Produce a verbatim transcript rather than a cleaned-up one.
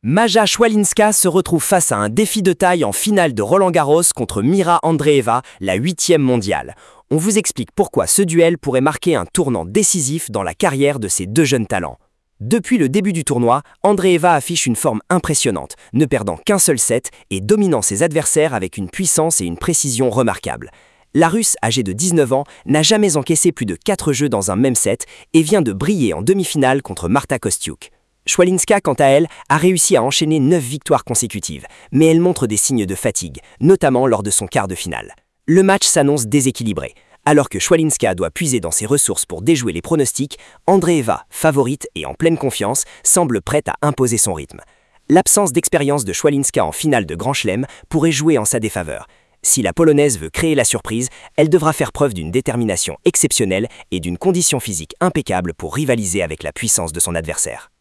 Maja Swialinska se retrouve face à un défi de taille en finale de Roland-Garros contre Mira Andreeva, la huitième mondiale. On vous explique pourquoi ce duel pourrait marquer un tournant décisif dans la carrière de ces deux jeunes talents. Depuis le début du tournoi, Andreeva affiche une forme impressionnante, ne perdant qu'un seul set et dominant ses adversaires avec une puissance et une précision remarquables. La Russe, âgée de dix-neuf ans, n'a jamais encaissé plus de quatre jeux dans un même set et vient de briller en demi-finale contre Marta Kostyuk. Swialinska, quant à elle, a réussi à enchaîner neuf victoires consécutives, mais elle montre des signes de fatigue, notamment lors de son quart de finale. Le match s'annonce déséquilibré. Alors que Swialinska doit puiser dans ses ressources pour déjouer les pronostics, Andreeva, favorite et en pleine confiance, semble prête à imposer son rythme. L'absence d'expérience de Swialinska en finale de Grand Chelem pourrait jouer en sa défaveur. Si la Polonaise veut créer la surprise, elle devra faire preuve d'une détermination exceptionnelle et d'une condition physique impeccable pour rivaliser avec la puissance de son adversaire.